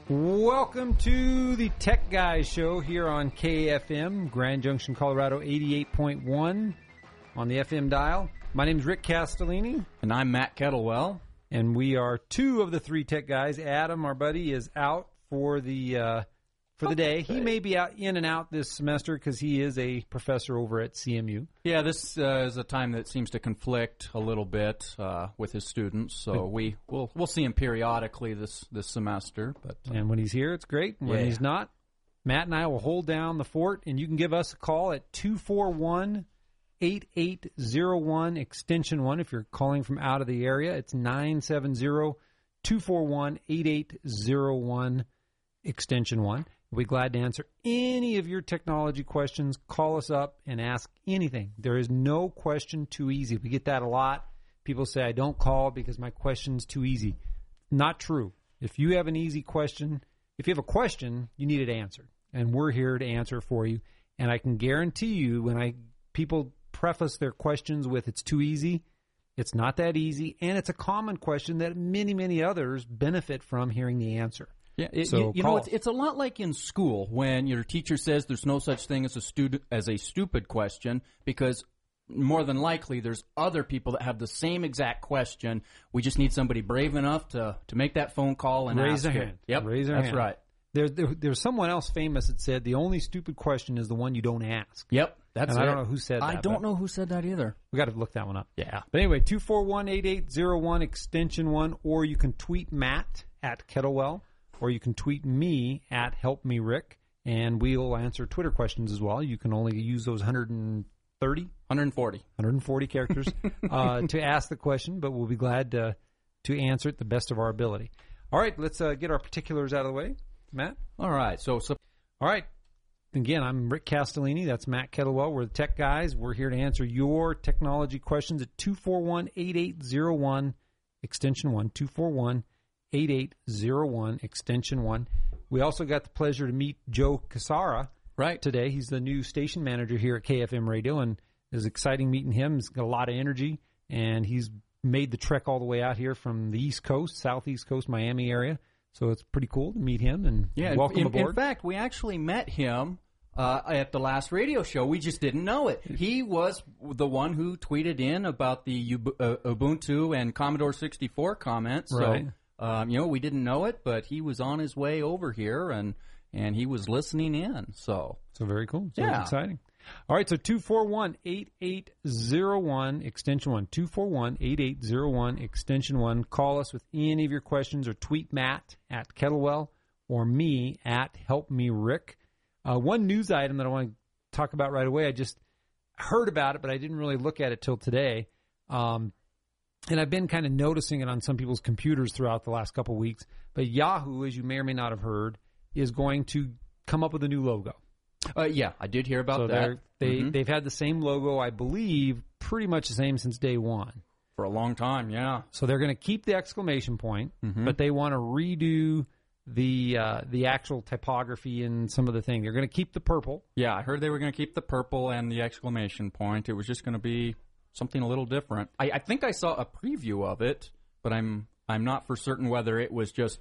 Welcome to the Tech Guys Show here on KFM, Grand Junction, Colorado, 88.1 on the FM dial. My name is Rick Castellini. And I'm Matt Kettlewell. And we are two of the three tech guys. Adam, our buddy, is out for the day. He may be out in and out this semester because he is a professor over at CMU. Yeah, this is a time that seems to conflict a little bit with his students, so we'll see him periodically this semester. But and when he's here, it's great. And when he's not, Matt and I will hold down the fort, and you can give us a call at 241-8801 extension 1 if you're calling from out of the area. It's 970-241-8801 extension 1. We'll be glad to answer any of your technology questions. Call us up and ask anything. There is no question too easy. We get that a lot. People say, I don't call because my question's too easy. Not true. If you have an easy question, if you have a question, you need it answered. And we're here to answer for you. And I can guarantee you when people preface their questions with it's too easy, it's not that easy. And it's a common question that many, many others benefit from hearing the answer. Yeah, it's a lot like in school when your teacher says there's no such thing as a stupid question, because more than likely there's other people that have the same exact question. We just need somebody brave enough to make that phone call and raise ask their it. hand. Yep, raise their that's hand. right. There's someone else famous that said the only stupid question is the one you don't ask. Yep, that's it. I don't know who said that. I don't know who said that either. We got to look that one up. Yeah. But anyway, 241-8801 extension 1, or you can tweet Matt at Kettlewell. Or you can tweet me at HelpMeRick, and we'll answer Twitter questions as well. You can only use those 140 characters to ask the question, but we'll be glad to answer it the best of our ability. All right, let's get our particulars out of the way. Matt? All right. So all right. Again, I'm Rick Castellini. That's Matt Kettlewell. We're the Tech Guys. We're here to answer your technology questions at 241-8801 extension 1, 241-8801 extension 1. We also got the pleasure to meet Joe Cassara today. He's the new station manager here at KFM Radio, and it was exciting meeting him. He's got a lot of energy, and he's made the trek all the way out here from the East Coast, Southeast Coast, Miami area. So it's pretty cool to meet him, and welcome aboard. In fact, we actually met him at the last radio show. We just didn't know it. He was the one who tweeted in about the Ubuntu and Commodore 64 comments. Right. So, we didn't know it, but he was on his way over here, and he was listening in. So very cool. So exciting. All right, so 241-8801 extension 1, 241-8801 extension 1. Call us with any of your questions or tweet Matt at Kettlewell or me at HelpMeRick. One news item that I want to talk about right away, I just heard about it, but I didn't really look at it till today. And I've been kind of noticing it on some people's computers throughout the last couple of weeks. But Yahoo, as you may or may not have heard, is going to come up with a new logo. Yeah, I did hear about that. They've had the same logo, I believe, pretty much the same since day one. For a long time, yeah. So they're going to keep the exclamation point, but they want to redo the actual typography and some of the thing. They're going to keep the purple. Yeah, I heard they were going to keep the purple and the exclamation point. It was just going to be something a little different. I think I saw a preview of it, but I'm not for certain whether it was just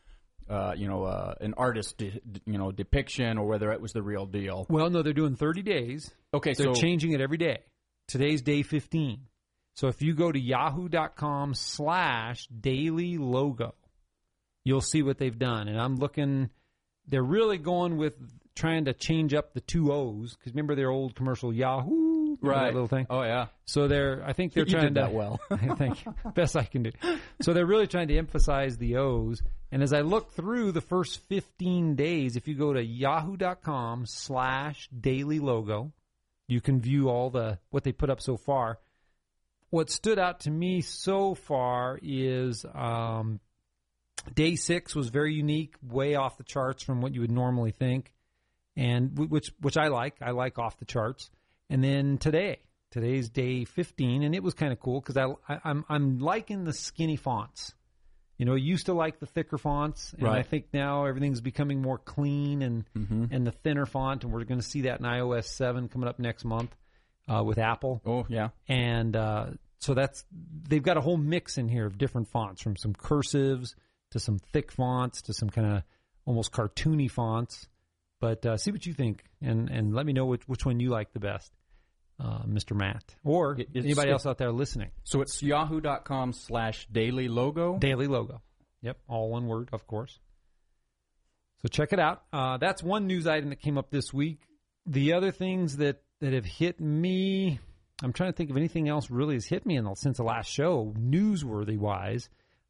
an artist depiction or whether it was the real deal. Well, no, they're doing 30 days. Okay, they're changing it every day. Today's day 15. So if you go to yahoo.com/daily logo, you'll see what they've done. And I'm looking, they're really going with trying to change up the two O's, because remember their old commercial Yahoo, right? That little thing. Oh yeah. So I think they're trying did that well. I think best I can do. So they're really trying to emphasize the O's. And as I look through the first 15 days, if you go to yahoo.com/daily logo, you can view all what they put up so far. What stood out to me so far is day 6 was very unique, way off the charts from what you would normally think, and which I like. I like off the charts. And then today's day 15, and it was kind of cool because I'm liking the skinny fonts. I used to like the thicker fonts, and I think now everything's becoming more clean and the thinner font, and we're going to see that in iOS 7 coming up next month with Apple. Oh, yeah. And so they've got a whole mix in here of different fonts, from some cursives to some thick fonts to some kind of almost cartoony fonts. But see what you think, and let me know which one you like the best, Mr. Matt, or anybody else out there listening. So it's yahoo.com/dailylogo. Daily Logo. Yep, all one word, of course. So check it out. That's one news item that came up this week. The other things that have hit me, I'm trying to think of anything else really has hit me since the last show, newsworthy-wise.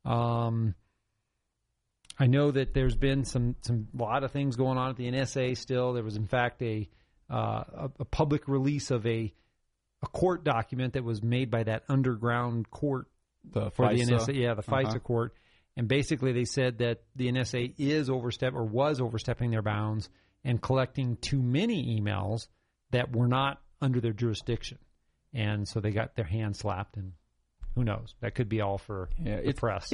I know that there's been a lot of things going on at the NSA still. There was, in fact, a public release of a court document that was made by that underground court for FISA. the NSA. Yeah, the FISA court. And basically they said that the NSA was overstepping their bounds and collecting too many emails that were not under their jurisdiction. And so they got their hands slapped, and who knows? That could be all for the press.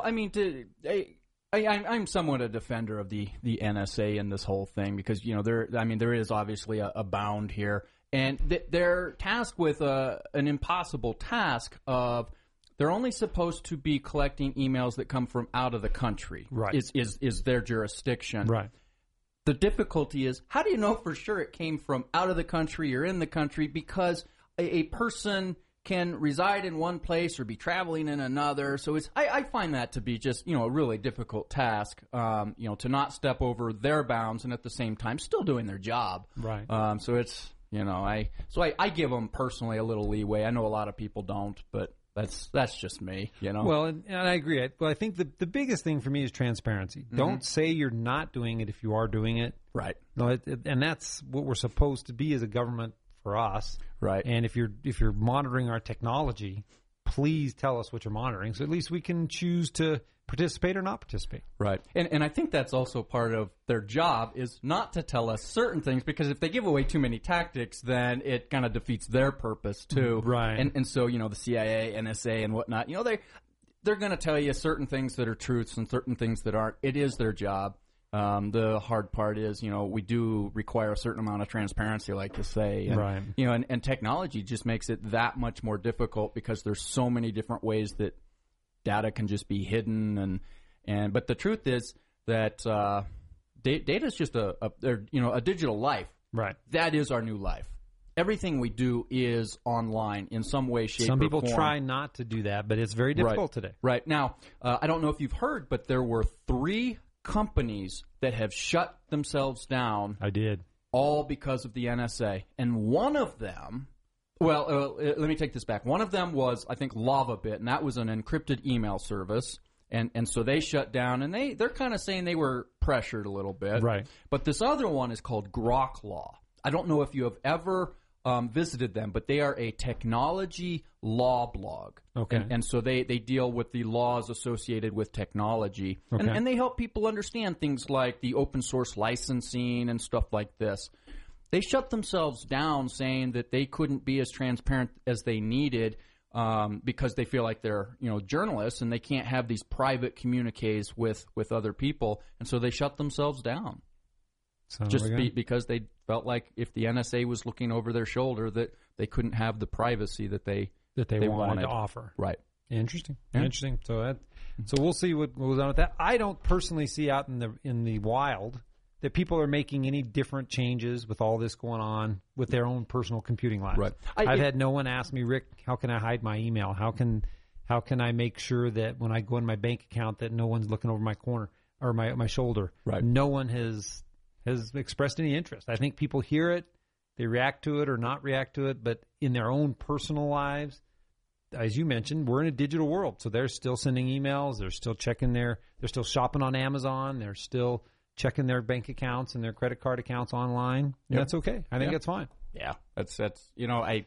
I'm somewhat a defender of the NSA in this whole thing because, there is obviously a bound here. And they're tasked with an impossible task of they're only supposed to be collecting emails that come from out of the country. Right. Is their jurisdiction. Right. The difficulty is, how do you know for sure it came from out of the country or in the country? Because a person can reside in one place or be traveling in another. So I find that to be just, a really difficult task, to not step over their bounds and at the same time still doing their job. Right. So it's, I give them personally a little leeway. I know a lot of people don't, but that's just me, Well, and I agree. I think the biggest thing for me is transparency. Mm-hmm. Don't say you're not doing it if you are doing it. Right. No, and that's what we're supposed to be as a government for us. Right. And if you're monitoring our technology, please tell us what you're monitoring, so at least we can choose to participate or not participate. Right. And I think that's also part of their job is not to tell us certain things, because if they give away too many tactics, then it kind of defeats their purpose too. Right. And so, the CIA, NSA and whatnot, they're going to tell you certain things that are truths and certain things that aren't. It is their job. The hard part is, we do require a certain amount of transparency, like to say. And, right. And technology just makes it that much more difficult because there's so many different ways that data can just be hidden. But the truth is that data is just a digital life. Right. That is our new life. Everything we do is online in some way, shape, or form. Some people try not to do that, but it's very difficult today. Right. Now, I don't know if you've heard, but there were 3 companies that have shut themselves down. I did. All because of the NSA. And one of them, let me take this back. One of them was, I think, LavaBit, and that was an encrypted email service. And so they shut down, and they're kind of saying they were pressured a little bit. Right. But this other one is called Grok.law. I don't know if you have ever visited them, but they are a technology law blog. Okay. And so they deal with the laws associated with technology. Okay. And they help people understand things like the open source licensing and stuff like this. They shut themselves down saying that they couldn't be as transparent as they needed because they feel like they're journalists and they can't have these private communiques with other people. And so they shut themselves down. Because they felt like if the NSA was looking over their shoulder, that they couldn't have the privacy that they wanted to offer. Right. Interesting. Yeah. Interesting. So we'll see what goes on with that. I don't personally see out in the wild that people are making any different changes with all this going on with their own personal computing lives. Right. I've had no one ask me, Rick, how can I hide my email? How can I make sure that when I go in my bank account that no one's looking over my corner or my shoulder? Right. No one has expressed any interest. I think people hear it, they react to it or not react to it, but in their own personal lives, as you mentioned, we're in a digital world, so they're still sending emails, they're still they're still shopping on Amazon, they're still checking their bank accounts and their credit card accounts online. Yep. That's okay. I think that's fine. Yeah, that's the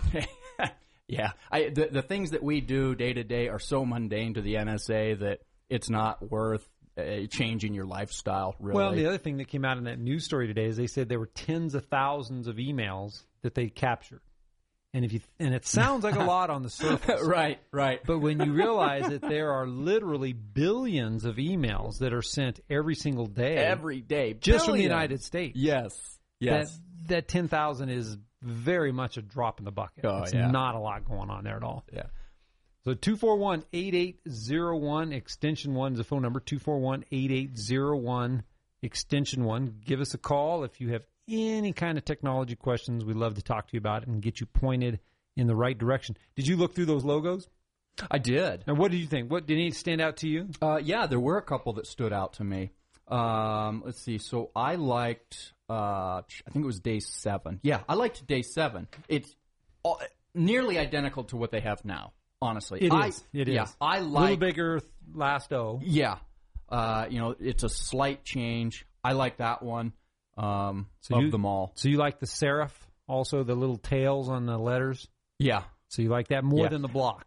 things that we do day to day are so mundane to the NSA that it's not worth changing your lifestyle, really. Well, the other thing that came out in that news story today is they said there were tens of thousands of emails that they captured. And it sounds like a lot on the surface. Right. But when you realize that there are literally billions of emails that are sent every single day. Every day. Just from the United States. Yes. That 10,000 is very much a drop in the bucket. It's not a lot going on there at all. Yeah. So 241-8801, extension 1 is the phone number, 241-8801. extension 1. Give us a call if you have any kind of technology questions. We'd love to talk to you about it and get you pointed in the right direction. Did you look through those logos? I did. And what did you think? What did any stand out to you? Yeah, there were a couple that stood out to me. Let's see. So I liked, I think it was day 7. Yeah, I liked day 7. It's nearly identical to what they have now, honestly. It is. Yeah, I like... A little bigger last O. Yeah. It's a slight change. I like that one of them all. So you like the serif, also the little tails on the letters? Yeah. So you like that more than the block?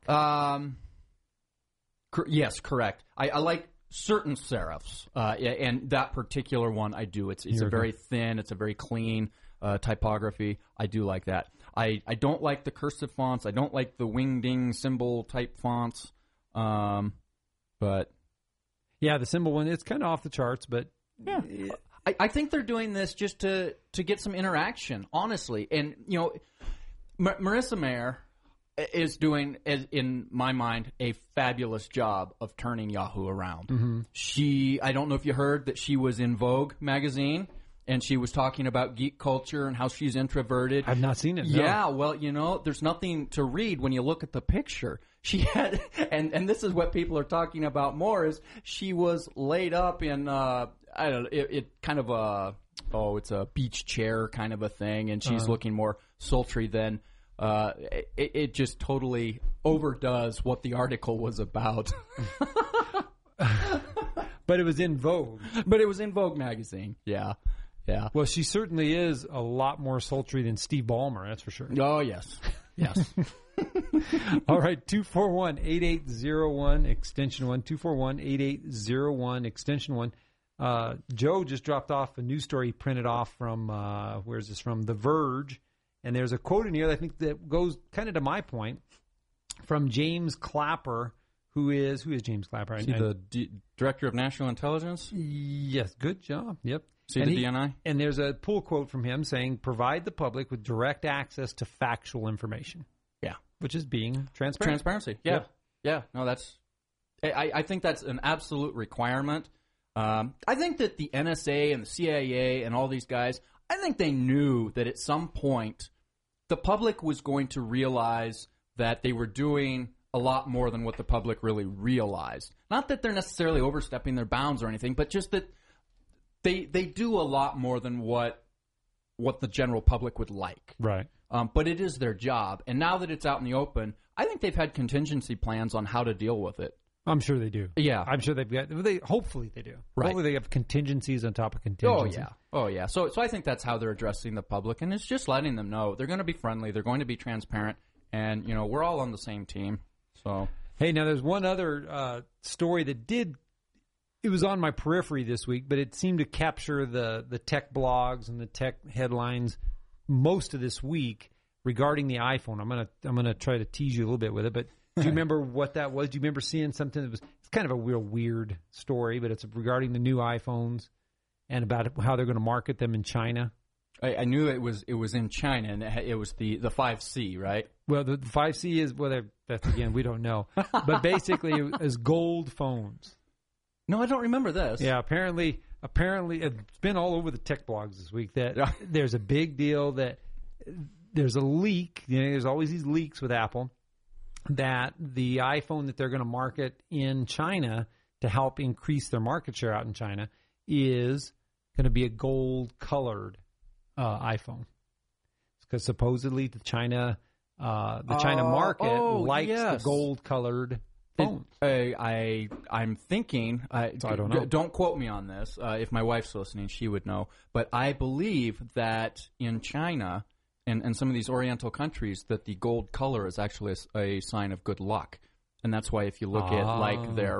Yes, correct. I like certain serifs, and that particular one I do. It's a very thin, it's a very clean typography. I do like that. I don't like the cursive fonts. I don't like the wing-ding symbol type fonts, but... Yeah, the symbol one, it's kind of off the charts, but... Yeah. I think they're doing this just to get some interaction, honestly. And, Marissa Mayer is doing, in my mind, a fabulous job of turning Yahoo around. Mm-hmm. I don't know if you heard that she was in Vogue magazine, and she was talking about geek culture and how she's introverted. I've not seen it. No. Yeah, well, there's nothing to read when you look at the picture. She had, and this is what people are talking about more, is she was laid up in, I don't know, it kind of it's a beach chair kind of a thing, and she's looking more sultry than, it just totally overdoes what the article was about. But it was in Vogue. But it was in Vogue magazine, yeah. Yeah. Well, she certainly is a lot more sultry than Steve Ballmer, that's for sure. Oh, yes. Yes. All right, 241-8801, extension 1, 241-8801, extension 1. Joe just dropped off a news story he printed off from, where's this from? The Verge. And there's a quote in here that I think that goes kind of to my point from James Clapper, who is James Clapper? Is he the Director of National Intelligence? Yes, good job. Yep. See the DNI? And there's a pull quote from him saying, provide the public with direct access to factual information. Yeah. Which is being transparent. Transparency, yeah. Yep. Yeah, no, I think that's an absolute requirement. I think that the NSA and the CIA and all these guys, I think they knew that at some point the public was going to realize that they were doing a lot more than what the public really realized. Not that they're necessarily overstepping their bounds or anything, but just that they do a lot more than what the general public would like. Right. But it is their job. And now that it's out in the open, I think they've had contingency plans on how to deal with it. I'm sure they do. Yeah. I'm sure hopefully they do. Right. Hopefully they have contingencies on top of contingencies. Oh, yeah. So I think that's how they're addressing the public, and it's just letting them know they're going to be friendly, they're going to be transparent, and, we're all on the same team. So, hey, now there's one other story that it was on my periphery this week, but it seemed to capture the tech blogs and the tech headlines most of this week regarding the iPhone. I'm gonna try to tease you a little bit with it, but do you remember what that was? Do you remember seeing something that it's kind of a real weird story, but it's regarding the new iPhones and about how they're going to market them in China? I knew it was in China, and it was the 5C, right? Well, the 5C is that's again we don't know, but basically it was gold phones. No, I don't remember this. Yeah, apparently it's been all over the tech blogs this week that there's a big deal that there's a leak. There's always these leaks with Apple that the iPhone that they're going to market in China to help increase their market share out in China is going to be a gold-colored iPhone. Because supposedly the China market likes the gold-colored phones. I'm thinking. So I don't know. Don't quote me on this. If my wife's listening, she would know. But I believe that in China and some of these Oriental countries, that the gold color is actually a sign of good luck, and that's why if you look at like their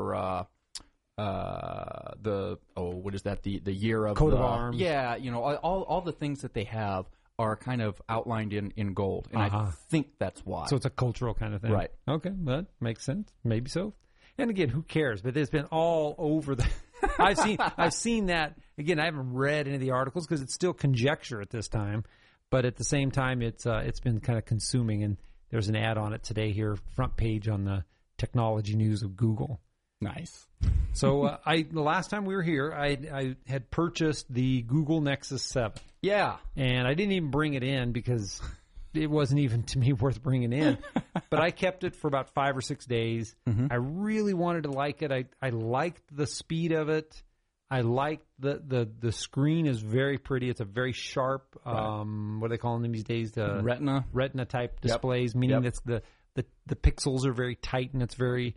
what is that? The year of coat of arms. Yeah, all the things that they have are kind of outlined in gold, and I think that's why. So it's a cultural kind of thing, right? Okay, that makes sense. Maybe so. And again, who cares? But it's been all over the. I've seen that again. I haven't read any of the articles because it's still conjecture at this time. But at the same time, it's been kind of consuming. And there's an ad on it today here, front page on the technology news of Google. Nice. So the last time we were here, I had purchased the Google Nexus 7. Yeah. And I didn't even bring it in because it wasn't even, to me, worth bringing in. But I kept it for about 5 or 6 days. Mm-hmm. I really wanted to like it. I liked the speed of it. I liked the screen is very pretty. It's a very sharp, what are they calling them these days? Retina type displays, meaning that's the pixels are very tight and it's very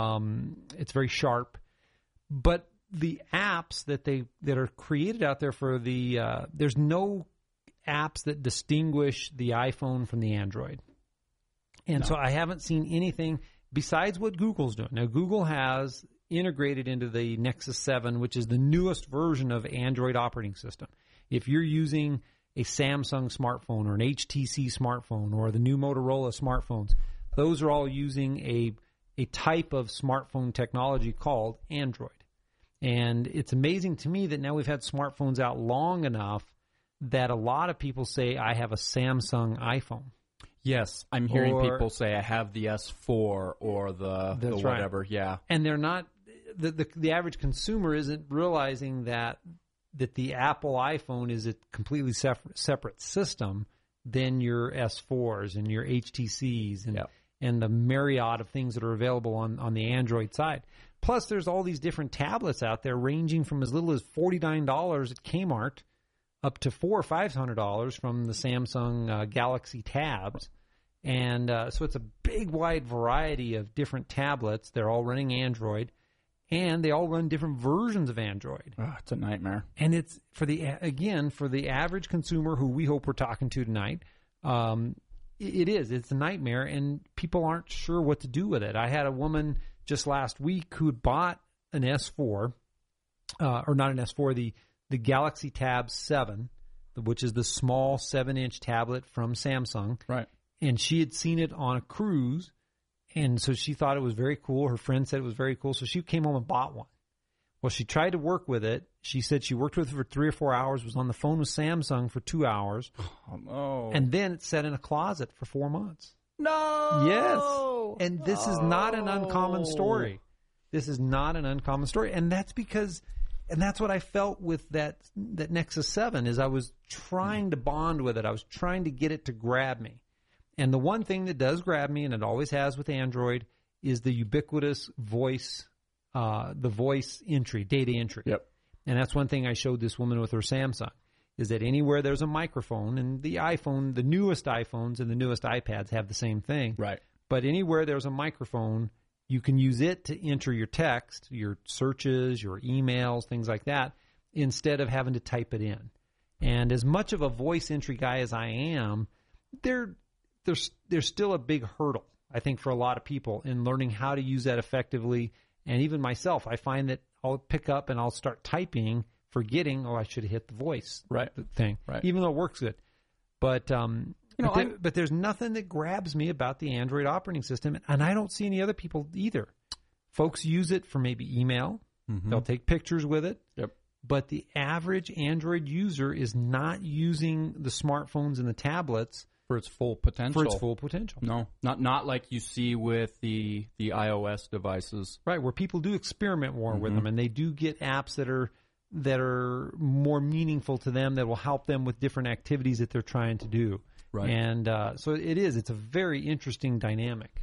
sharp. But the apps that are created out there for there's no apps that distinguish the iPhone from the Android. And so I haven't seen anything besides what Google's doing. Now, Google has integrated into the Nexus 7, which is the newest version of Android operating system. If you're using a Samsung smartphone or an HTC smartphone or the new Motorola smartphones, those are all using a type of smartphone technology called Android. And it's amazing to me that now we've had smartphones out long enough that a lot of people say, I have a Samsung iPhone. Yes, I'm hearing people say I have the S4 or the whatever, right. Yeah. And they're not, the average consumer isn't realizing that the Apple iPhone is a completely separate system than your S4s and your HTCs and the myriad of things that are available on the Android side. Plus, there's all these different tablets out there ranging from as little as $49 at Kmart up to $400 or $500 from the Samsung Galaxy Tabs. And so it's a big, wide variety of different tablets. They're all running Android, and they all run different versions of Android. Oh, it's a nightmare. And it's, for the average consumer who we hope we're talking to tonight, it's a nightmare, and people aren't sure what to do with it. I had a woman just last week who had bought an S4, or not an S4, the Galaxy Tab 7, which is the small 7-inch tablet from Samsung. Right. And she had seen it on a cruise, and so she thought it was very cool. Her friend said it was very cool, so she came home and bought one. Well, she tried to work with it. She said she worked with it for 3 or 4 hours, was on the phone with Samsung for 2 hours. Oh, no. And then it sat in a closet for 4 months. No! Yes. And this is not an uncommon story. This is not an uncommon story. And that's because, and that's what I felt with that Nexus 7, is I was trying to bond with it. I was trying to get it to grab me. And the one thing that does grab me, and it always has with Android, is the ubiquitous voice, the voice entry, data entry. Yep. And that's one thing I showed this woman with her Samsung, is that anywhere there's a microphone, and the iPhone, the newest iPhones and the newest iPads have the same thing. Right. But anywhere there's a microphone, you can use it to enter your text, your searches, your emails, things like that, instead of having to type it in. And as much of a voice entry guy as I am, there's still a big hurdle, I think, for a lot of people in learning how to use that effectively. And even myself, I find that I'll pick up and I'll start typing, forgetting, I should have hit the voice thing, right. Even though it works good. But but there's nothing that grabs me about the Android operating system, and I don't see any other people either. Folks use it for maybe email. Mm-hmm. They'll take pictures with it. Yep. But the average Android user is not using the smartphones and the tablets for its full potential. No, not like you see with the iOS devices. Right, where people do experiment more with them, and they do get apps that are more meaningful to them, that will help them with different activities that they're trying to do. Right. And so it's a very interesting dynamic.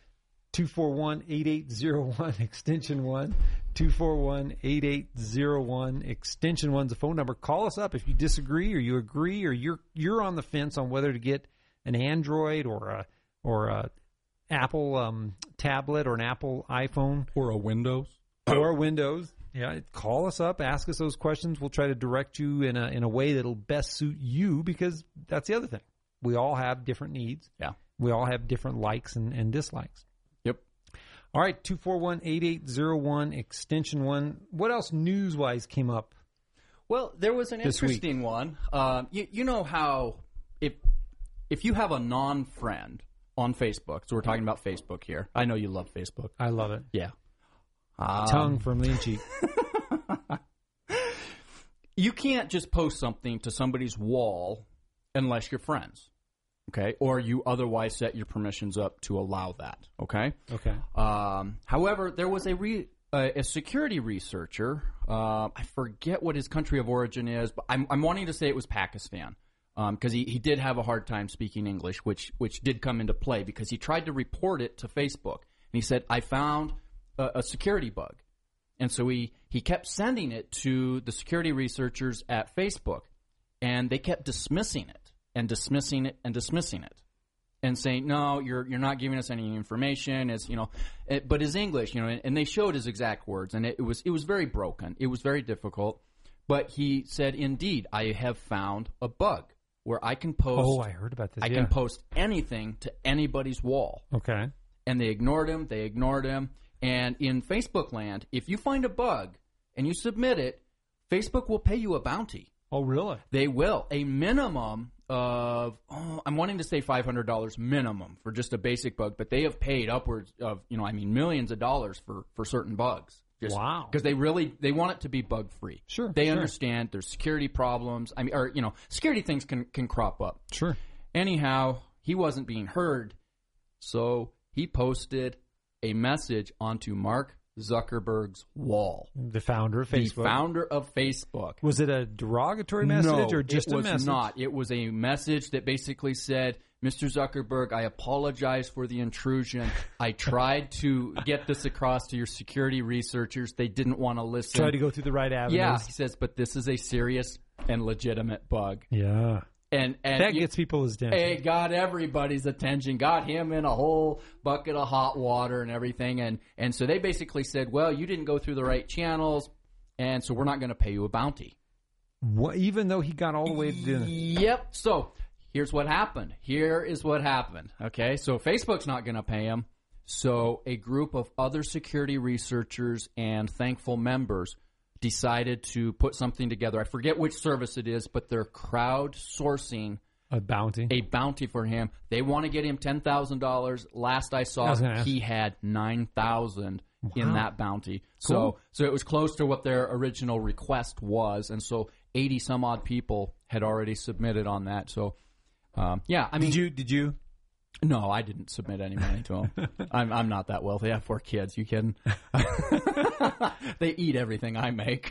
241-8801 extension 1. 241-8801 extension 1's the phone number. Call us up if you disagree or you agree, or you're on the fence on whether to get an Android or a Apple tablet or an Apple iPhone or a Windows. Yeah, call us up, ask us those questions. We'll try to direct you in a way that'll best suit you, because that's the other thing. We all have different needs. Yeah. We all have different likes and dislikes. Yep. All right, 241-8801 extension 1. What else news-wise came up? Well, there was an interesting one. You know how if you have a non-friend on Facebook, so we're talking about Facebook here. I know you love Facebook. I love it. Yeah. Tongue from lean cheek. You can't just post something to somebody's wall unless you're friends, okay? Or you otherwise set your permissions up to allow that, okay? Okay. However, there was a security researcher. I forget what his country of origin is, but I'm wanting to say it was Pakistan, because he did have a hard time speaking English, which did come into play because he tried to report it to Facebook. And he said, I found a security bug. And so he kept sending it to the security researchers at Facebook, and they kept dismissing it and dismissing it and dismissing it, and saying, no, you're not giving us any information. But his English, and they showed his exact words, and it was very broken. It was very difficult. But he said, indeed, I have found a bug where I can post. Oh, I heard about this. I can post anything to anybody's wall. Okay. And they ignored him. They ignored him. And in Facebook land, if you find a bug and you submit it, Facebook will pay you a bounty. Oh, really? They will. A minimum of, I'm wanting to say $500 minimum for just a basic bug, but they have paid upwards of, millions of dollars for certain bugs. Wow. Because they want it to be bug free. Sure. They understand there's security problems. Security things can crop up. Sure. Anyhow, he wasn't being heard, so he posted a message onto Mark Zuckerberg's wall. The founder of Facebook. The founder of Facebook. Was it a derogatory message or just a message? No, it was not. It was a message that basically said, Mr. Zuckerberg, I apologize for the intrusion. I tried to get this across to your security researchers. They didn't want to listen. Tried to go through the right avenues. Yeah, he says, but this is a serious and legitimate bug. Yeah. And that gets people's attention. It got everybody's attention, got him in a whole bucket of hot water and everything. And so they basically said, well, you didn't go through the right channels, and so we're not going to pay you a bounty. What, even though he got all the way to do it? Yep. So here's what happened. Here is what happened. Okay. So Facebook's not going to pay him. So a group of other security researchers and thankful members decided to put something together. I forget which service it is, but they're crowdsourcing a bounty for him. They want to get him $10,000. Last I saw, he had $9,000 in that bounty. Cool. So it was close to what their original request was, and so 80 some odd people had already submitted on that. So yeah, I mean, did you? No, I didn't submit any money to him. I'm not that wealthy. I have 4 kids. You kidding? They eat everything I make.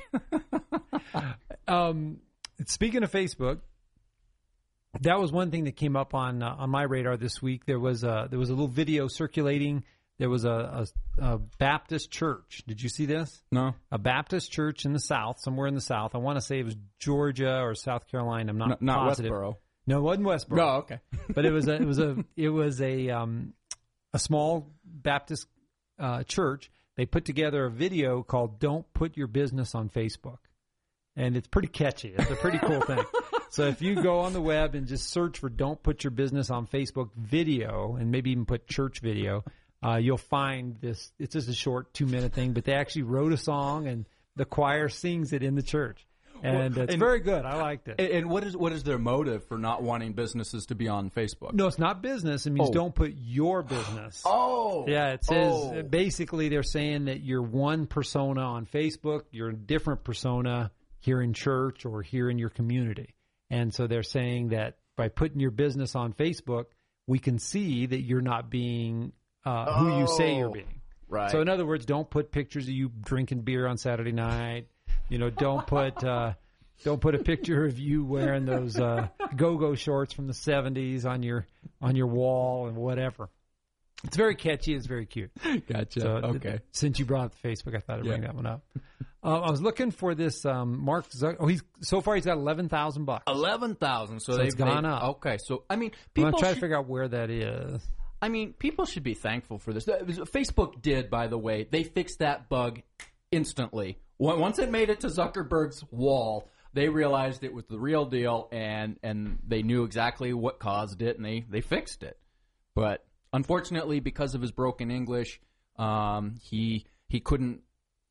Speaking of Facebook, that was one thing that came up on my radar this week. There was a little video circulating. There was a Baptist church. Did you see this? No. A Baptist church in the South, somewhere in the South. I want to say it was Georgia or South Carolina. I'm not positive. Westboro. No, it wasn't Westboro. No, okay. But it was a small Baptist church. They put together a video called "Don't Put Your Business on Facebook," and it's pretty catchy. It's a pretty cool thing. So if you go on the web and just search for "Don't Put Your Business on Facebook" video, and maybe even put church video, you'll find this. It's just a short 2-minute thing, but they actually wrote a song, and the choir sings it in the church. And it's very good. I liked it. And what is their motive for not wanting businesses to be on Facebook? No, it's not business. It means don't put your business. Oh. Yeah, it says basically they're saying that you're one persona on Facebook, you're a different persona here in church or here in your community. And so they're saying that by putting your business on Facebook, we can see that you're not being who you say you're being. Right. So in other words, don't put pictures of you drinking beer on Saturday night. Don't put a picture of you wearing those go-go shorts from the 70s on your wall and whatever. It's very catchy. It's very cute. Gotcha. So, okay. Since you brought up the Facebook, I thought I'd bring that one up. I was looking for this Mark Zuckerberg. He's got $11,000. 11,000. So it's gone up. Okay. So I mean, I'm trying to figure out where that is. I mean, people should be thankful for this. Facebook did, by the way, they fixed that bug instantly. Once it made it to Zuckerberg's wall, they realized it was the real deal, and they knew exactly what caused it, and they fixed it. But unfortunately, because of his broken English, he couldn't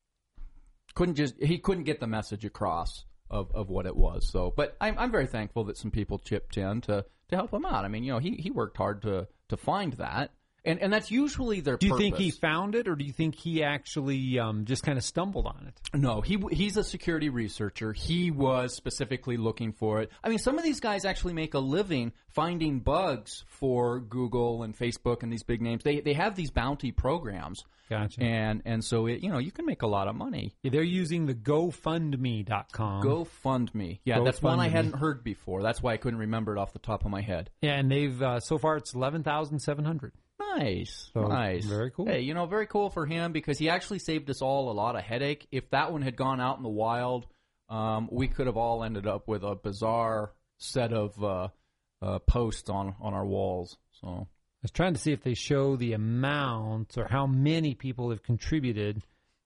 get the message across of what it was. So, but I'm very thankful that some people chipped in to help him out. I mean, he worked hard to find that, And that's usually their Do you purpose. think he found it, or do you think he actually just kind of stumbled on it? No, he's a security researcher. He was specifically looking for it. I mean, some of these guys actually make a living finding bugs for Google and Facebook and these big names. They have these bounty programs. Gotcha. And so, you can make a lot of money. Yeah, they're using the GoFundMe.com. GoFundMe. Yeah, that's one I hadn't heard before. That's why I couldn't remember it off the top of my head. Yeah, and they've, so far it's 11,700. Nice. So, nice. Very cool. Hey, very cool for him because he actually saved us all a lot of headache. If that one had gone out in the wild, we could have all ended up with a bizarre set of posts on our walls. So I was trying to see if they show the amount or how many people have contributed.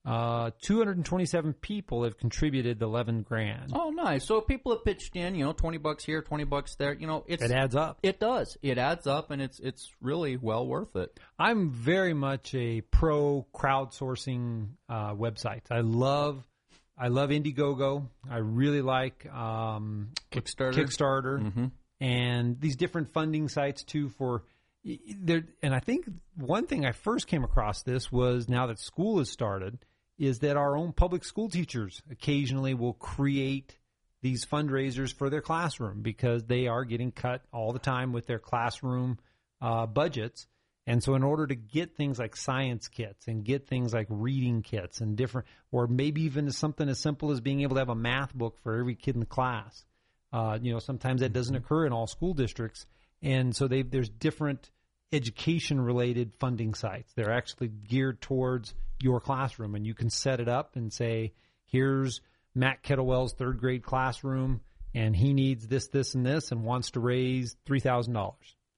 227 people have contributed $11,000. Oh, nice. So people have pitched in, $20 here, $20 there. It adds up. It does. It adds up, and it's really well worth it. I'm very much a pro crowdsourcing websites. I love Indiegogo. I really like Kickstarter, Mm-hmm. and these different funding sites too for. And I think one thing I first came across this was now that school has started is that our own public school teachers occasionally will create these fundraisers for their classroom because they are getting cut all the time with their classroom budgets. And so in order to get things like science kits and get things like reading kits and different, or maybe even something as simple as being able to have a math book for every kid in the class, sometimes that doesn't occur in all school districts. And so there's different education-related funding sites. They're actually geared towards your classroom, and you can set it up and say, here's Matt Kettlewell's third grade classroom, and he needs this, this, and this, and wants to raise $3,000.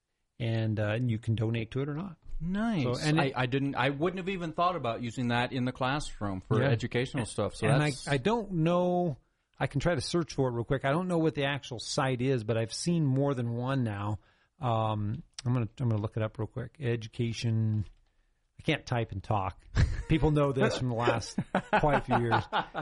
And you can donate to it or not. Nice. So, and I wouldn't have even thought about using that in the classroom for educational stuff. So I don't know. I can try to search for it real quick. I don't know what the actual site is, but I've seen more than one now. I'm gonna look it up real quick. Education. I can't type and talk. People know this from the last quite a few years.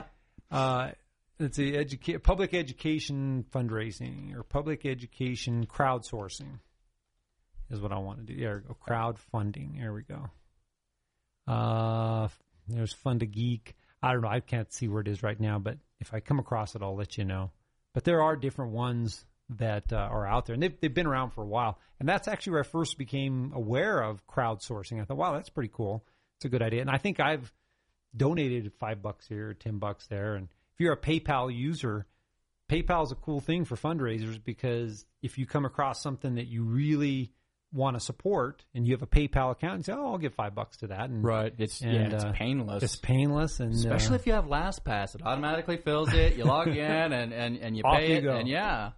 Let's see, public education fundraising or public education crowdsourcing is what I want to do. There we go. Crowdfunding. There we go. There's Fund a Geek. I don't know. I can't see where it is right now, but if I come across it, I'll let you know. But there are different ones that are out there, and they've been around for a while. And that's actually where I first became aware of crowdsourcing. I thought, wow, that's pretty cool. It's a good idea. And I think I've donated $5 here, $10 there. And if you're a PayPal user, PayPal is a cool thing for fundraisers because if you come across something that you really want to support and you have a PayPal account and say, oh, I'll give $5 to that. And, right. It's painless. It's painless. And especially if you have LastPass. It automatically fills it. You log in and you pay it. Go. And yeah.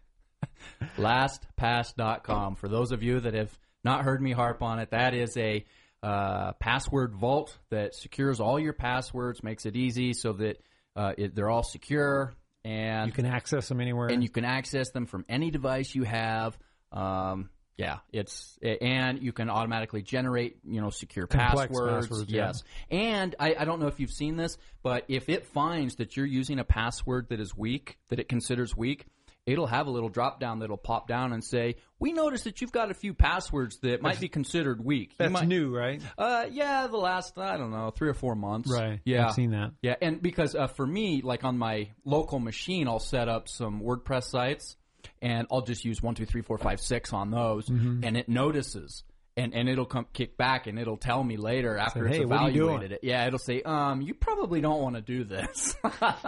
LastPass.com. For those of you that have not heard me harp on it, that is a password vault that secures all your passwords, makes it easy so that they're all secure. And you can access them anywhere. And you can access them from any device you have. Yeah, and you can automatically generate, secure passwords. Yes. Yeah. And I don't know if you've seen this, but if it finds that you're using a password that is weak, that it considers weak, it'll have a little drop down that'll pop down and say, we noticed that you've got a few passwords that might be considered weak. That's new, right? Yeah, the last, 3 or 4 months. Right. Yeah. I've seen that. Yeah, and because for me, like on my local machine, I'll set up some WordPress sites. And I'll just use 1, 2, 3, 4, 5, 6 on those, and it notices, and it'll kick back, and it'll tell me later after it's evaluated it. Yeah, it'll say, you probably don't want to do this.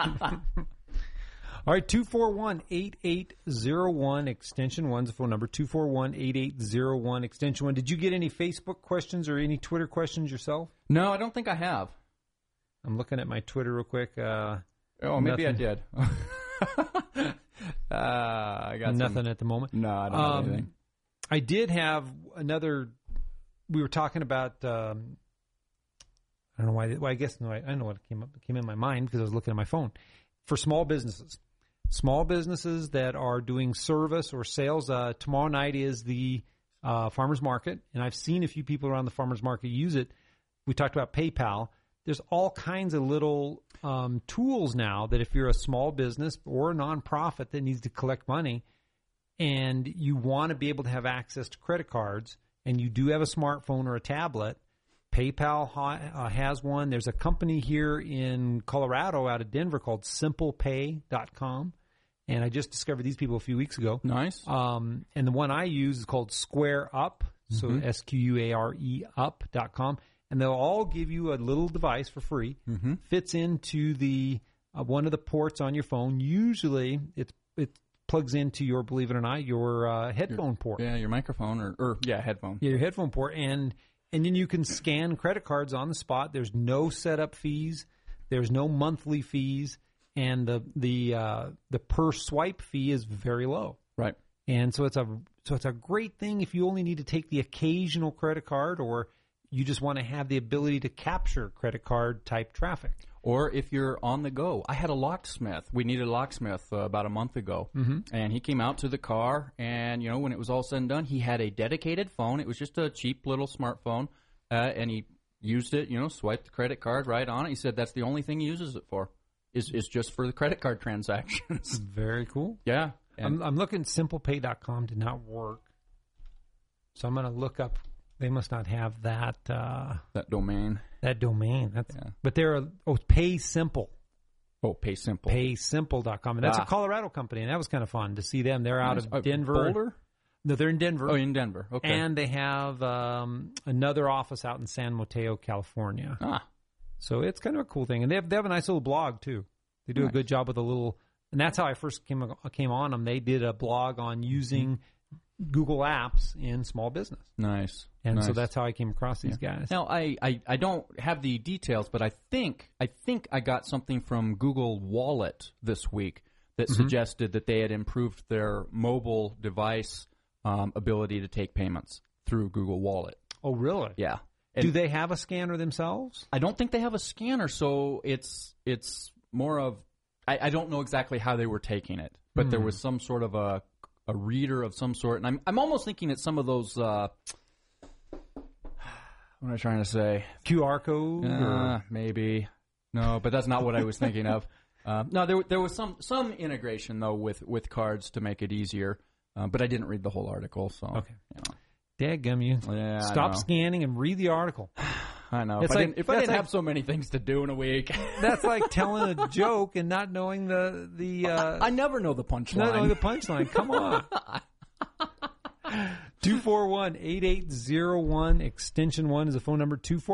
All right, 241-8801, extension 1 is the phone number, 241-8801, extension 1. Did you get any Facebook questions or any Twitter questions yourself? No, I don't think I have. I'm looking at my Twitter real quick. Maybe I did. I got nothing at the moment. No, I don't have anything. I did have another. We were talking about. I don't know why. Well, I guess no. I know what came in my mind because I was looking at my phone. For small businesses that are doing service or sales. Tomorrow night is the farmers market, and I've seen a few people around the farmers market use it. We talked about PayPal. There's all kinds of little tools now that if you're a small business or a nonprofit that needs to collect money and you want to be able to have access to credit cards and you do have a smartphone or a tablet, PayPal has one. There's a company here in Colorado out of Denver called SimplePay.com, and I just discovered these people a few weeks ago. Nice. And the one I use is called Square Up, so SQUARE up.com, and they'll all give you a little device for free. Fits into the one of the ports on your phone. Usually, it plugs into your, believe it or not, your headphone port. Yeah, your microphone or headphone. Yeah, your headphone port, and then you can scan credit cards on the spot. There's no setup fees. There's no monthly fees, and the per swipe fee is very low. Right. And so it's a great thing if you only need to take the occasional credit card, or you just want to have the ability to capture credit card type traffic. Or if you're on the go. I had a locksmith. We needed a locksmith about a month ago. And he came out to the car, and, when it was all said and done, he had a dedicated phone. It was just a cheap little smartphone, and he used it, swiped the credit card right on it. He said that's the only thing he uses it for, is just for the credit card transactions. Very cool. Yeah. I'm looking, SimplePay.com did not work. So I'm going to look up. They must not have that domain. That domain. But they're Pay Simple. Oh, Pay Simple. PaySimple.com. And that's a Colorado company, and that was kind of fun to see them. They're out of Denver. Boulder? No, they're in Denver. Oh, in Denver. Okay. And they have another office out in San Mateo, California. So it's kind of a cool thing. And they have a nice little blog, too. They do a good job with a little... And that's how I first came on them. They did a blog on using Google Apps in small business. Nice. And so that's how I came across these guys. Now, I don't have the details, but I think I got something from Google Wallet this week that suggested that they had improved their mobile device ability to take payments through Google Wallet. Oh, really? Yeah. Do they have a scanner themselves? I don't think they have a scanner, so it's more of... I don't know exactly how they were taking it, but there was some sort of a reader of some sort, and I'm almost thinking it's some of those. What am I trying to say? QR code, maybe. No, but that's not what I was thinking of. No, there was some integration though with cards to make it easier, but I didn't read the whole article, so okay. Dadgum you! Yeah, stop scanning and read the article. I know. If I didn't have so many things to do in a week. That's like telling a joke and not knowing the I never know the punchline. Not knowing the punchline. Come on. 241-8801 extension 1 is the phone number.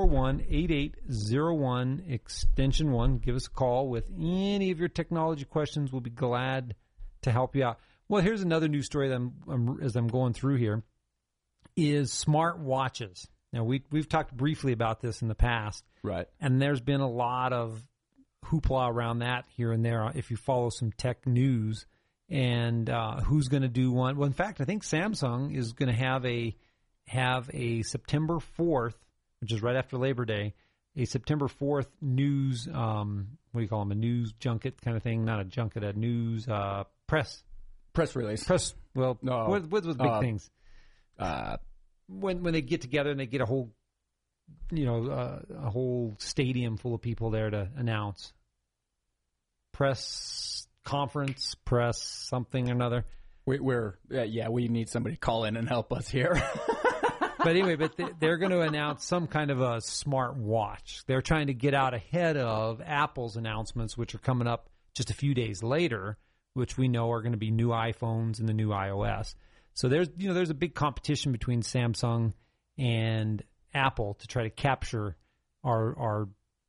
241-8801 extension 1. Give us a call with any of your technology questions. We'll be glad to help you out. Well, here's another news story that as I'm going through here is smart watches. Now, we've talked briefly about this in the past. Right. And there's been a lot of hoopla around that here and there if you follow some tech news and who's going to do one. Well, in fact, I think Samsung is going to have a September 4th, which is right after Labor Day, a September 4th news, what do you call them, a news junket kind of thing? Not a junket, a news press release. Well, no. What was the big things? When they get together and they get a whole, a whole stadium full of people there to announce. Press conference, press something or another. We need somebody to call in and help us here. But anyway, they're going to announce some kind of a smart watch. They're trying to get out ahead of Apple's announcements, which are coming up just a few days later, which we know are going to be new iPhones and the new iOS. So there's a big competition between Samsung and Apple to try to capture our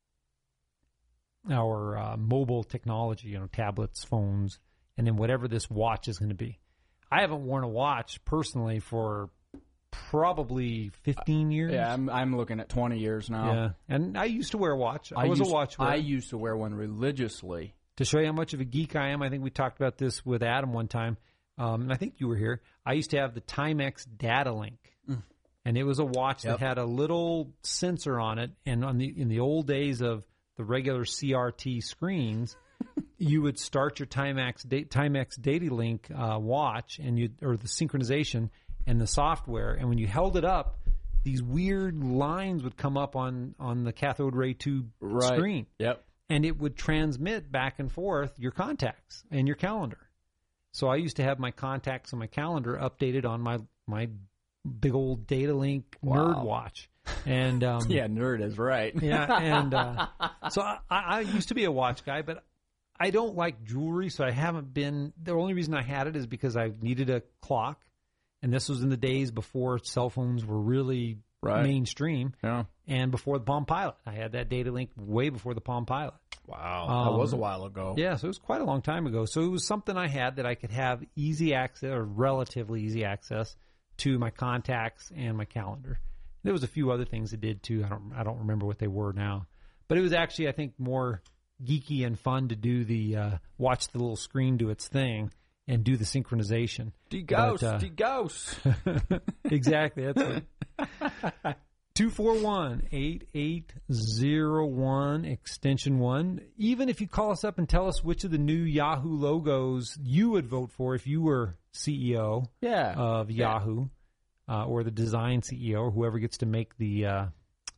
mobile technology, tablets, phones, and then whatever this watch is going to be. I haven't worn a watch personally for probably 15 years. Yeah, I'm looking at 20 years now. Yeah, and I used to wear a watch. I was a watch wearer. I used to wear one religiously. To show you how much of a geek I am, I think we talked about this with Adam one time. And I think you were here. I used to have the Timex Data Link, and it was a watch that had a little sensor on it. And in the old days of the regular CRT screens, you would start your Timex Data Link watch, or the synchronization and the software. And when you held it up, these weird lines would come up on the cathode ray tube screen. Yep. And it would transmit back and forth your contacts and your calendar. So I used to have my contacts and my calendar updated on my big old data link nerd watch. And yeah, nerd is right. Yeah, and so I used to be a watch guy, but I don't like jewelry, so I haven't been. The only reason I had it is because I needed a clock, and this was in the days before cell phones were really mainstream, and before the Palm Pilot. I had that data link way before the Palm Pilot. Wow, that was a while ago. Yeah, so it was quite a long time ago. So it was something I had that I could have easy access, or relatively easy access, to my contacts and my calendar. There was a few other things it did too. I don't remember what they were now, but it was actually, I think, more geeky and fun to do the watch the little screen do its thing and do the synchronization. Degauss. Exactly. That's it. 241-8801 extension 1. Even if you call us up and tell us which of the new Yahoo logos you would vote for if you were CEO of Yahoo. Or the design CEO, or whoever gets to make the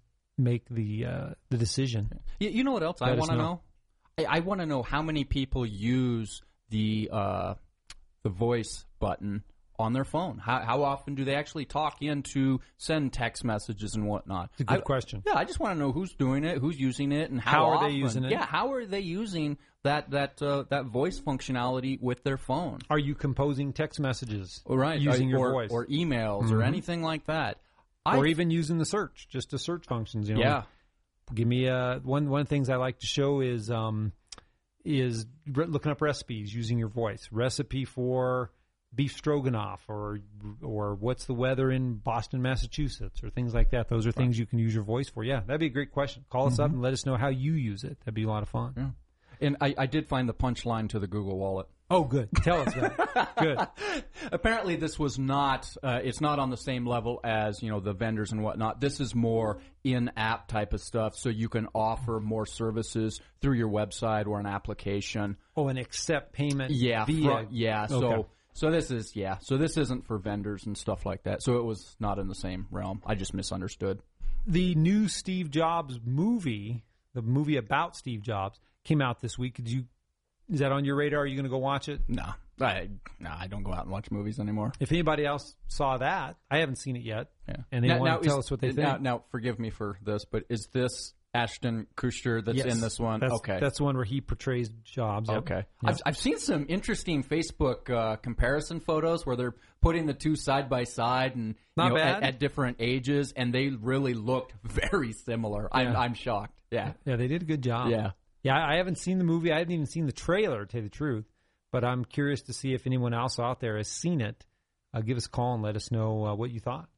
decision. You know what else I want to know? I want to know how many people use the voice button on their phone. How often do they actually talk in to send text messages and whatnot? It's a good question. Yeah, I just want to know who's doing it, who's using it, and how are they using it? Yeah, how are they using that voice functionality with their phone? Are you composing text messages using your voice? Or emails or anything like that? Or even using the search, just the search functions. Yeah. Give me one of the things I like to show is looking up recipes using your voice. Recipe for beef stroganoff, or what's the weather in Boston, Massachusetts, or things like that. Those are things you can use your voice for. Yeah, that'd be a great question. Call us up and let us know how you use it. That'd be a lot of fun. Yeah. And I did find the punchline to the Google Wallet. Oh, good. Tell us that. Good. Apparently, this was not. It's not on the same level as the vendors and whatnot. This is more in-app type of stuff, so you can offer more services through your website or an application. Oh, and accept payment. Yeah. Okay. So this isn't for vendors and stuff like that. So it was not in the same realm. I just misunderstood. The new Steve Jobs movie, the movie about Steve Jobs, came out this week. Is that on your radar? Are you going to go watch it? No, I don't go out and watch movies anymore. If anybody else saw that, I haven't seen it yet. Yeah. And they want to tell us what they think. Now, forgive me for this, but is this Ashton Kutcher that's in this one? That's the one where he portrays Jobs. Yep. Okay. Yep. I've seen some interesting Facebook comparison photos where they're putting the two side by side and at different ages, and they really looked very similar. Yeah. I'm shocked. Yeah. Yeah, they did a good job. Yeah. Yeah, I haven't seen the movie. I haven't even seen the trailer, to tell you the truth. But I'm curious to see if anyone else out there has seen it. Give us a call and let us know what you thought.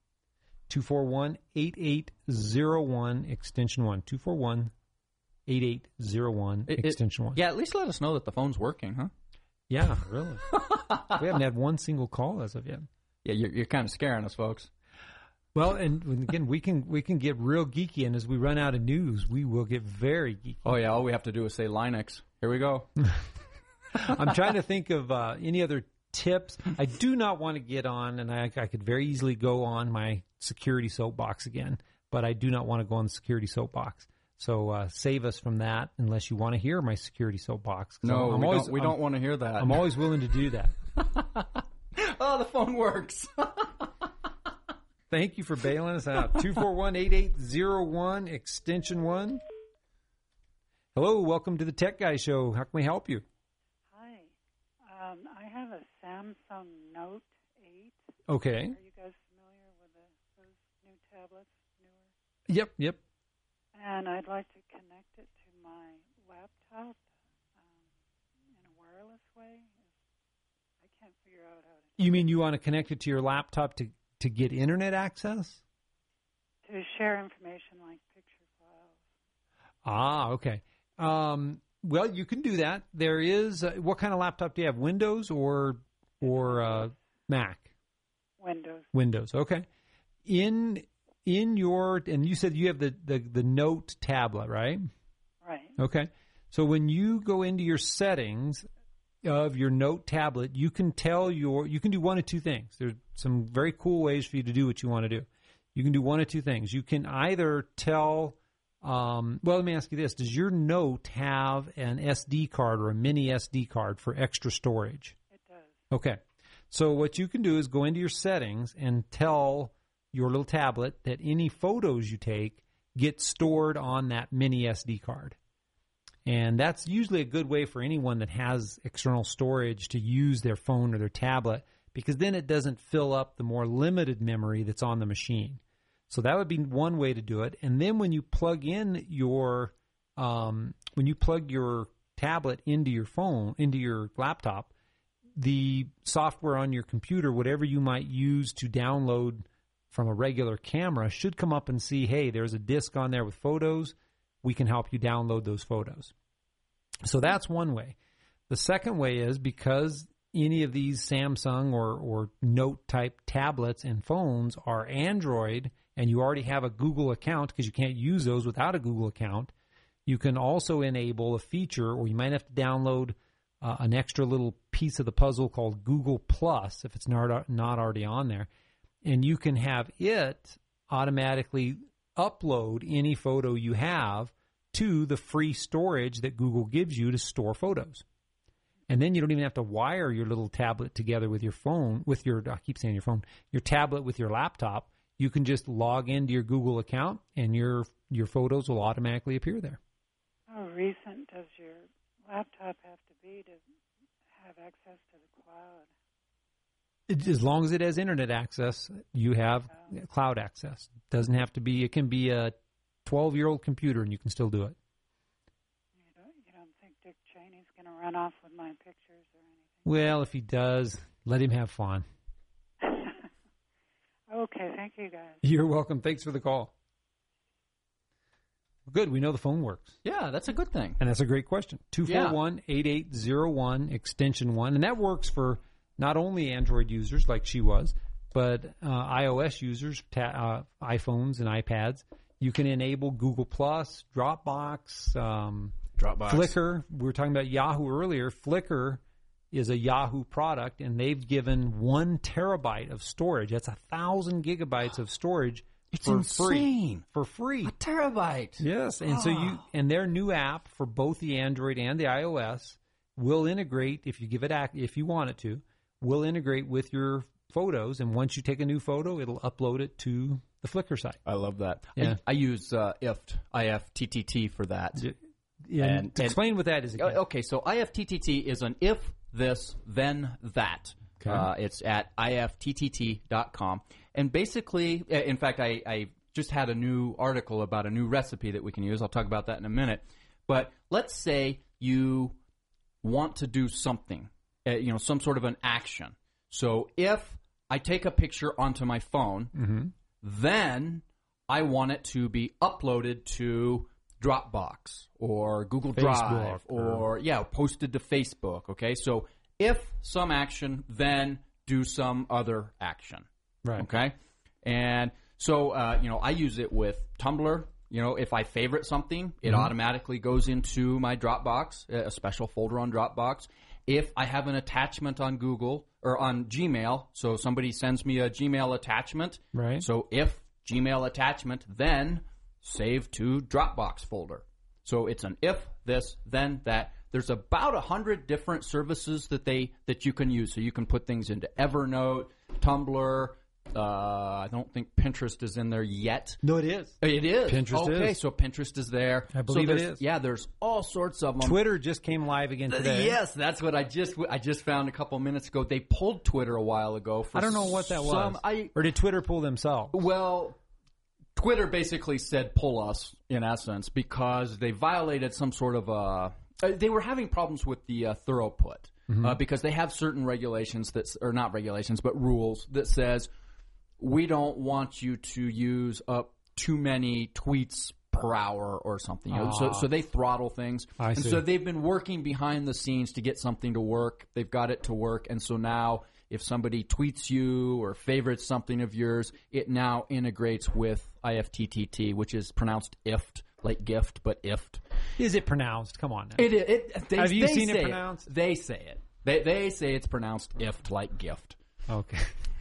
241-8801 extension 1. 241-8801 extension 1. Yeah, at least let us know that the phone's working, huh? Yeah, really. We haven't had one single call as of yet. Yeah, you're kind of scaring us, folks. Well, and again, we can get real geeky, and as we run out of news, we will get very geeky. Oh yeah, all we have to do is say Linux. Here we go. I'm trying to think of any other tips. I do not want to get on, and I could very easily go on my security soapbox again, but I do not want to go on the security soapbox. So save us from that unless you want to hear my security soapbox. No, we don't want to hear that. I'm always willing to do that. Oh, the phone works. Thank you for bailing us out. 241-8801 extension 1. Hello, welcome to the Tech Guy Show. How can we help you? Hi. I have a Samsung Note 8. Okay. Are you guys familiar with those new tablets? Newer? Yep. And I'd like to connect it to my laptop in a wireless way. I can't figure out how to. You mean you want to connect it to your laptop to get internet access? To share information like picture files. Ah, okay. Well, you can do that. There is what kind of laptop do you have? Windows or Mac? Windows. Okay. In your, and you said you have the Note tablet, right? Right. Okay. So when you go into your settings of your Note tablet, you can you can do one of two things. There's some very cool ways for you to do what you want to do. You can do one of two things. You can either tell, well, let me ask you this. Does your Note have an SD card or a mini SD card for extra storage? It does. Okay. So what you can do is go into your settings and tell your little tablet, that any photos you take get stored on that mini SD card. And that's usually a good way for anyone that has external storage to use their phone or their tablet, because then it doesn't fill up the more limited memory that's on the machine. So that would be one way to do it. And then when you plug in your tablet into your phone, into your laptop, the software on your computer, whatever you might use to download from a regular camera, should come up and see, hey, there's a disk on there with photos. We can help you download those photos. So that's one way. The second way is, because any of these Samsung or Note-type tablets and phones are Android, and you already have a Google account, because you can't use those without a Google account, you can also enable a feature, or you might have to download an extra little piece of the puzzle called Google Plus, if it's not already on there, and you can have it automatically upload any photo you have to the free storage that Google gives you to store photos. And then you don't even have to wire your little tablet together with your phone, your tablet with your laptop. You can just log into your Google account, and your photos will automatically appear there. How recent does your laptop have to be to have access to the cloud? As long as it has internet access, you have cloud access. Doesn't have to be. It can be a 12-year-old computer, and you can still do it. You don't think Dick Cheney's going to run off with my pictures or anything? Well, if he does, let him have fun. Okay, thank you, guys. You're welcome. Thanks for the call. Good. We know the phone works. Yeah, that's a good thing. And that's a great question. 241-8801, extension 1. And that works for not only Android users like she was, but iOS users, iPhones and iPads. You can enable Google+, Dropbox, Flickr. We were talking about Yahoo earlier. Flickr is a Yahoo product, and they've given 1 terabyte of storage. That's 1,000 gigabytes of storage. It's for insane. For free. A terabyte. Yes, and so their new app for both the Android and the iOS will integrate, if you want it to, will integrate with your photos, and once you take a new photo, it'll upload it to the Flickr site. I love that. Yeah. I use IFTTT for that. Yeah, and explain what that is again. Okay, so IFTTT is an if this, then that. Okay. It's at ifttt.com. And basically, in fact, I just had a new article about a new recipe that we can use. I'll talk about that in a minute. But let's say you want to do something, some sort of an action. So if I take a picture onto my phone, then I want it to be uploaded to Dropbox or Google Drive or posted to Facebook. Okay, so if some action, then do some other action. Right. Okay, and so I use it with Tumblr. If I favorite something, it automatically goes into my Dropbox, a special folder on Dropbox. If I have an attachment on Google or on Gmail, so somebody sends me a Gmail attachment. Right. So if Gmail attachment, then save to Dropbox folder. So it's an if this, then that. There's about 100 different services that you can use. So you can put things into Evernote, Tumblr. I don't think Pinterest is in there yet. No, it is. It is. Pinterest is. Okay, so Pinterest is there. I believe it is. Yeah, there's all sorts of them. Twitter just came live again today. Yes, that's what I just found a couple minutes ago. They pulled Twitter a while ago. I don't know what that was. Or did Twitter pull themselves? Well, Twitter basically said pull us, in essence, because they violated some sort of they were having problems with the throughput because they have certain regulations or not regulations, but rules that says we don't want you to use up too many tweets per hour or something. So they throttle things. I see. So they've been working behind the scenes to get something to work. They've got it to work. And so now if somebody tweets you or favorites something of yours, it now integrates with IFTTT, which is pronounced IFT, like gift, but IFT. Is it pronounced? Come on now. Have you seen it pronounced? They say it. They say it's pronounced IFT, like gift. Okay.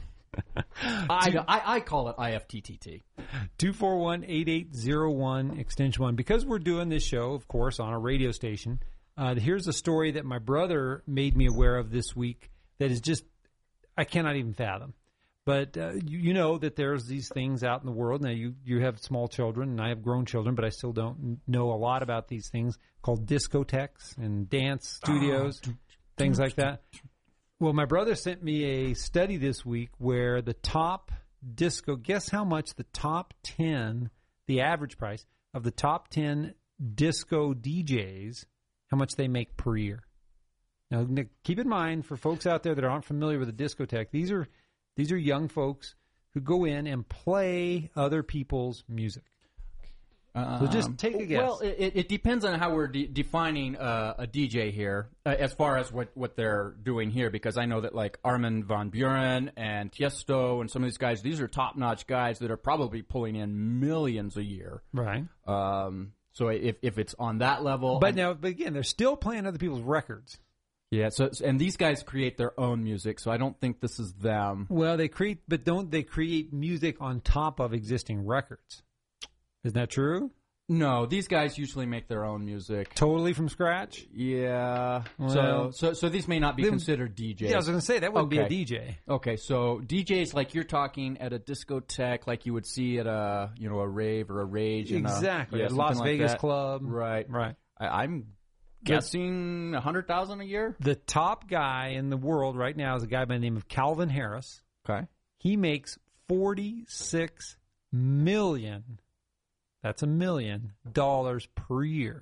I call it IFTTT. 241-8801, extension 1. Because we're doing this show, of course, on a radio station, here's a story that my brother made me aware of this week that is just, I cannot even fathom. But you know that there's these things out in the world. Now, you have small children, and I have grown children, but I still don't know a lot about these things called discotheques and dance studios, things like that. Well, my brother sent me a study this week where the top disco, guess how much the top 10, the average price of the top 10 disco DJs, how much they make per year. Now, keep in mind, for folks out there that aren't familiar with a discotheque, these are young folks who go in and play other people's music. So just take a guess. Well, it depends on how we're defining a DJ here, as far as what they're doing here, because I know that like Armin van Buuren and Tiesto and some of these guys, these are top-notch guys that are probably pulling in millions a year. Right. So if it's on that level. But again, they're still playing other people's records. Yeah, and these guys create their own music, so I don't think this is them. Well, don't they create music on top of existing records? Isn't that true? No, these guys usually make their own music. Totally from scratch? Yeah. Well, so these may not be considered DJs. Yeah, I was going to say, that wouldn't be a DJ. Okay, so DJs like you're talking at a discotheque, like you would see at a rave or a rage. Exactly. At a Las Vegas that. club. Right. I'm guessing 100,000 a year? The top guy in the world right now is a guy by the name of Calvin Harris. Okay. He makes $46 million. That's $1 million per year.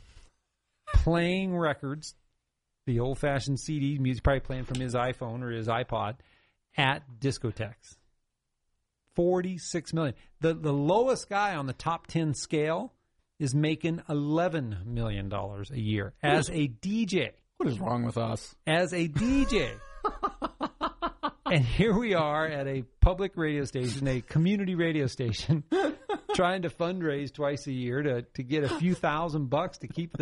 Playing records, the old-fashioned CD music, probably playing from his iPhone or his iPod, at discotheques. $46 million. The lowest guy on the top 10 scale is making $11 million a year as a DJ. What is wrong with us? As a DJ. And here we are at a public radio station, a community radio station, trying to fundraise twice a year to get a few $1,000 to keep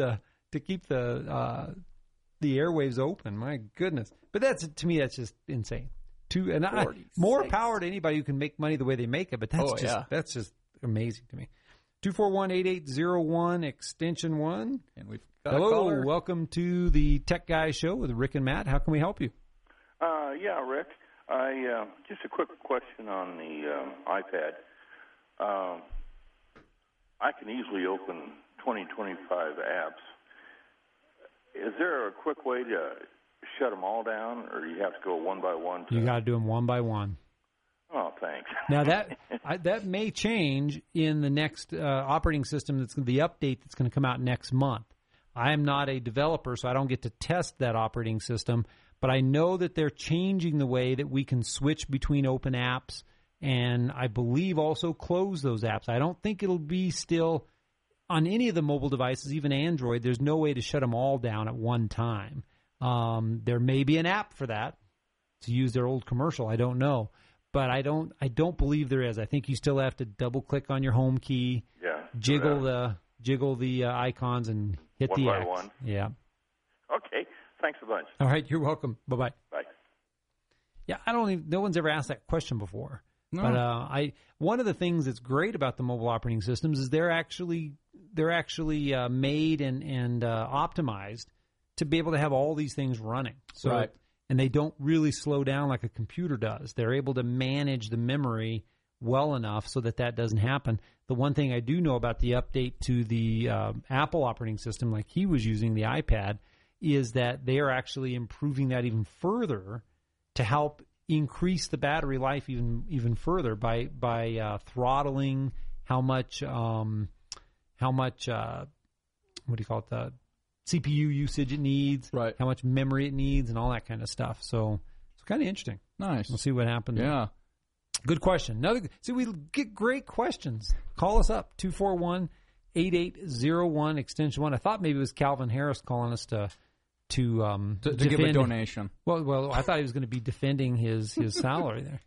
the airwaves open. My goodness! But to me that's just insane. More power to anybody who can make money the way they make it. But that's just amazing to me. 241-8801 extension 1. And we've got hello, a caller. Welcome to the Tech Guy Show with Rick and Matt. How can we help you? Yeah, Rick. Just a quick question on the iPad. I can easily open 25 apps. Is there a quick way to shut them all down, or do you have to go one by one? You got to do them one by one. Oh, thanks. Now that may change in the next operating system. That's the update that's going to come out next month. I am not a developer, so I don't get to test that operating system. But I know that they're changing the way that we can switch between open apps, and I believe also close those apps. I don't think it'll be still on any of the mobile devices, even Android. There's no way to shut them all down at one time. There may be an app for that to use their old commercial. I don't know. But I don't believe there is. I think you still have to double click on your home key, jiggle the icons, and hit one the by X. one. Yeah. Okay. Thanks a bunch. All right. You're welcome. Bye-bye. Bye. Yeah, no one's ever asked that question before. No. But one of the things that's great about the mobile operating systems is they're actually made and optimized to be able to have all these things running. So. Right. And they don't really slow down like a computer does. They're able to manage the memory well enough so that doesn't happen. The one thing I do know about the update to the Apple operating system, like he was using the iPad, is that they are actually improving that even further to help increase the battery life even further by throttling how much what do you call it, the CPU usage it needs, right? How much memory it needs, and all that kind of stuff. So it's kind of interesting. Nice. We'll see what happens. Yeah. Good question. We get great questions. Call us up, 241-8801 extension 1. I thought maybe it was Calvin Harris calling us to give a donation. Well, I thought he was going to be defending his salary there.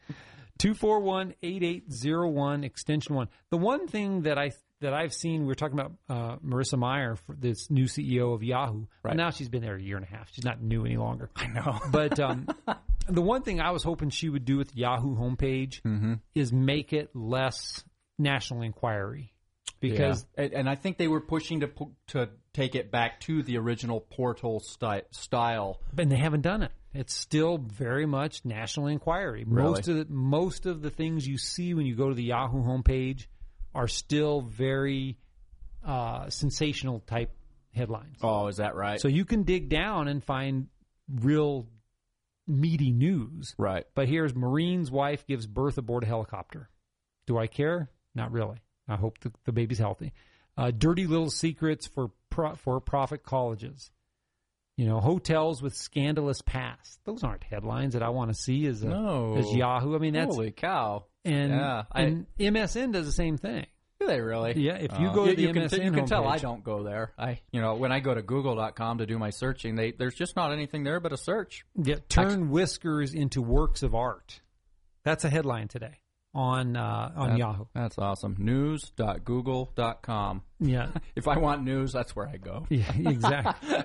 241-8801 extension 1. The one thing that I've seen, we were talking about Marissa Mayer, this new CEO of Yahoo. Right. Well, now she's been there a year and a half. She's not new any longer. I know. But the one thing I was hoping she would do with Yahoo homepage is make it less National Enquiry. because and I think they were pushing to take it back to the original portal style. And they haven't done it. It's still very much National Enquiry. Really? Most of the things you see when you go to the Yahoo homepage are still very sensational type headlines. Oh, is that right? So you can dig down and find real meaty news. Right. But here's Marine's wife gives birth aboard a helicopter. Do I care? Not really. I hope the baby's healthy. Dirty little secrets for profit colleges. Hotels with scandalous past. Those aren't headlines that I want to see as Yahoo. I mean, that's holy cow. And MSN does the same thing. Do they really? Yeah. If you go to the MSN you can tell homepage, I don't go there. When I go to Google.com to do my searching, there's just not anything there but a search. Yeah. Turn whiskers into works of art. That's a headline today on Yahoo. That's awesome. News.google.com. Yeah. If I want news, that's where I go. Yeah, exactly.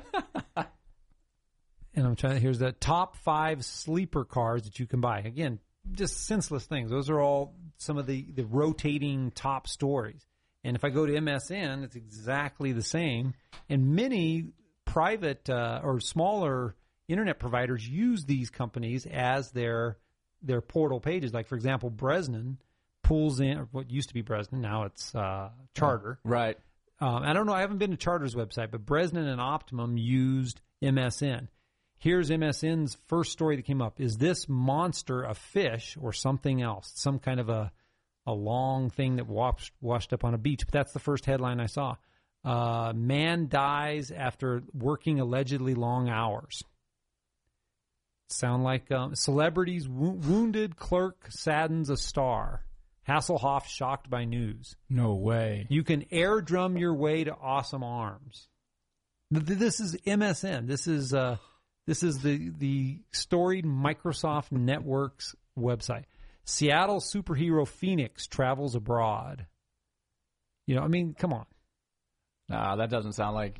And here's the top 5 sleeper cars that you can buy. Again, just senseless things. Those are all some of the rotating top stories. And if I go to MSN, it's exactly the same. And many private or smaller internet providers use these companies as their portal pages. Like, for example, Bresnan pulls in, or what used to be Bresnan, now it's Charter. Right. I don't know. I haven't been to Charter's website, but Bresnan and Optimum used MSN. Here's MSN's first story that came up. Is this monster a fish or something else? Some kind of a long thing that washed up on a beach. But that's the first headline I saw. Man dies after working allegedly long hours. Sound like celebrities wounded clerk saddens a star. Hasselhoff shocked by news. No way. You can air drum your way to awesome arms. This is MSN. This is the storied Microsoft Networks website. Seattle superhero Phoenix travels abroad. Come on. No, that doesn't sound like.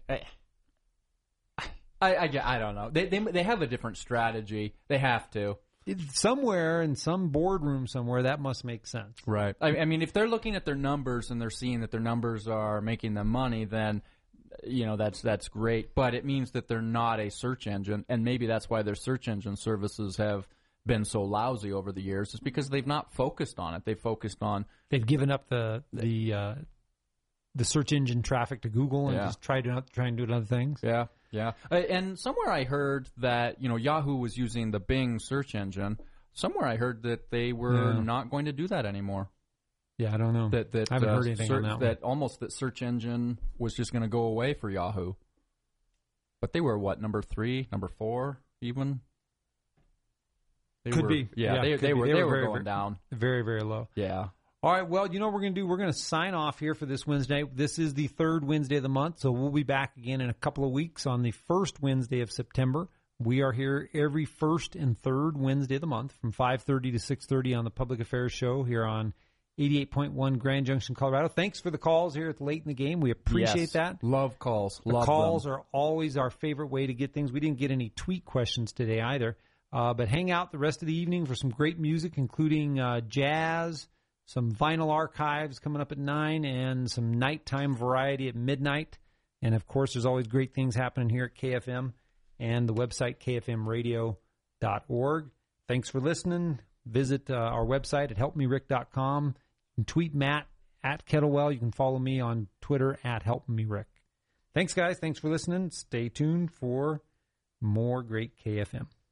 I don't know. They have a different strategy. They have to. Somewhere in some boardroom somewhere, that must make sense. Right. I mean, if they're looking at their numbers and they're seeing that their numbers are making them money, then that's great. But it means that they're not a search engine, and maybe that's why their search engine services have been so lousy over the years. Is because they've not focused on it. They've given up the search engine traffic to Google and just try and do other things. Yeah. Yeah, and somewhere I heard that Yahoo was using the Bing search engine. Somewhere I heard that they were not going to do that anymore. Yeah, I don't know. That I haven't heard anything on that one. That almost that search engine was just going to go away for Yahoo. But they were what, number 3, number 4, even? Could be. Yeah, they were very, going down. Very, very low. Yeah. All right, well, you know what we're going to do? We're going to sign off here for this Wednesday. This is the third Wednesday of the month, so we'll be back again in a couple of weeks on the first Wednesday of September. We are here every first and third Wednesday of the month from 5:30 to 6:30 on the Public Affairs Show here on 88.1 Grand Junction, Colorado. Thanks for the calls here at late in the game. We appreciate that. Love calls. The calls are always our favorite way to get things. We didn't get any tweet questions today either, but hang out the rest of the evening for some great music, including jazz, some vinyl archives coming up at 9, and some nighttime variety at midnight. And, of course, there's always great things happening here at KFM and the website kfmradio.org. Thanks for listening. Visit our website at helpmerick.com. You can tweet Matt at Kettlewell. You can follow me on Twitter at helpmerick. Thanks, guys. Thanks for listening. Stay tuned for more great KFM.